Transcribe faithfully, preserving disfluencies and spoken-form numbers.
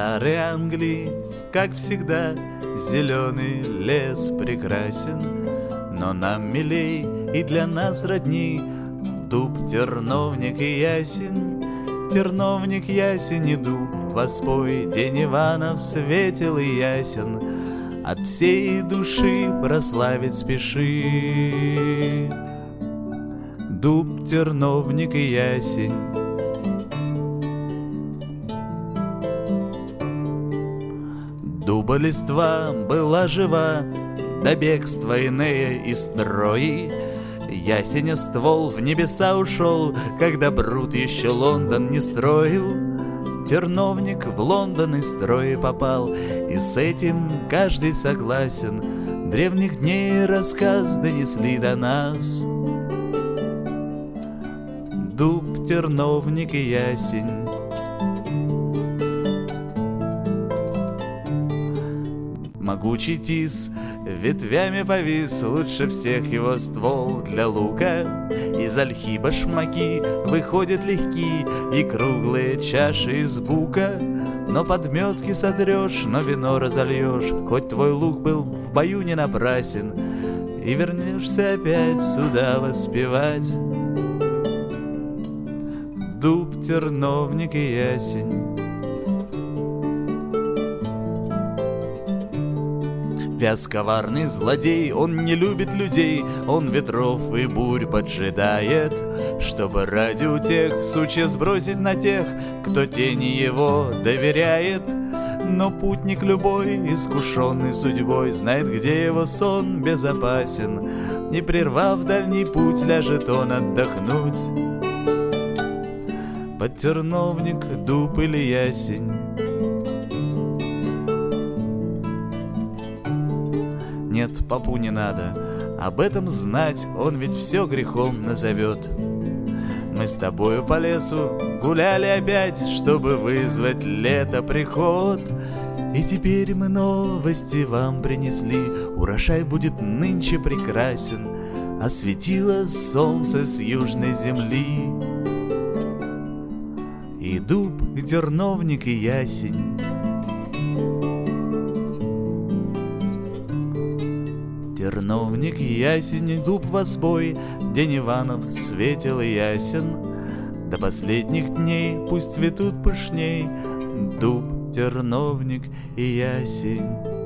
старой Англии, как всегда, зеленый лес прекрасен, но нам милей и для нас родней дуб, терновник и ясень. Терновник, ясень и дуб, воспой, день Иванов светел и ясен, от всей души прославить спеши. Дуб, терновник и ясень. Дуба листва была жива до бегства Инея и строи. Ясеня ствол в небеса ушел, когда Брут еще Лондон не строил. Терновник в Лондон и строи попал, и с этим каждый согласен. Древних дней рассказ донесли до нас. Дуб, терновник и ясень. Могучий тис ветвями повис, лучше всех его ствол для лука. Из ольхи башмаки выходят легки и круглые чаши из бука. Но подметки сотрешь, но вино разольешь, хоть твой лук был в бою не напрасен, и вернешься опять сюда воспевать. Дуб, терновник и ясень. Вяз коварный злодей, он не любит людей, он ветров и бурь поджидает, чтобы ради утех сучья сбросить на тех, кто тени его доверяет. Но путник любой, искушенный судьбой, знает, где его сон безопасен. Не прервав дальний путь, ляжет он отдохнуть под терновник, дуб или ясень. Нет, попу не надо об этом знать, он ведь все грехом назовет. Мы с тобою по лесу гуляли опять, чтобы вызвать лето приход. И теперь мы новости вам принесли, урожай будет нынче прекрасен, осветило солнце с южной земли. И дуб, и терновник, и ясень. Терновник, ясень и дуб воспой, день Иванов светел и ясен. До последних дней пусть цветут пышней дуб, терновник и ясень.